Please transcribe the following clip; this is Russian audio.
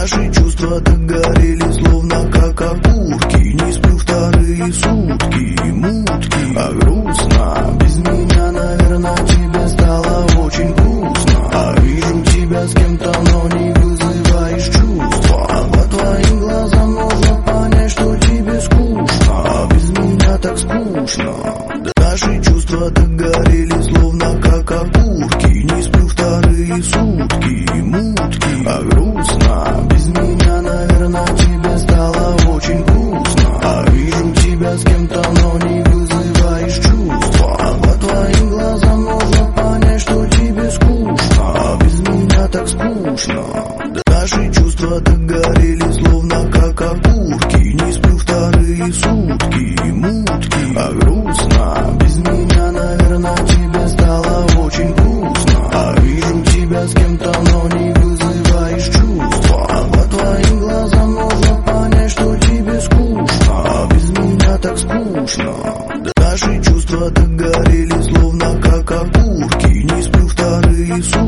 Наши чувства догорели, словно как окурки. Не сплю вторые сутки, мутки, а грустно. Без меня, наверное, тебе стало очень грустно. А вижу тебя с кем-то, но не вызываешь чувства. А по твоим глазам можно понять, что тебе скучно. А без меня так скучно. Наши чувства догорели, словно как окурки. Не сплю вторые сутки, мутки, а грустно. Без меня, наверное, тебе стало очень грустно. А вижу тебя с кем-то, но не вызываешь чувства. А по твоим глазам можно понять, что тебе скучно. А без меня так скучно. Наши чувства догорели, словно как окурки. Не сплю вторые сутки, мутки, а грустно. Без меня, наверное, тебе стало очень грустно. А вижу тебя с кем-то, но не вызываешь чувства. А по твоим глазам можно понять, что тебе скучно. А без меня так скучно. Наши чувства догорели, словно как окурки. Не сплю вторые сутки.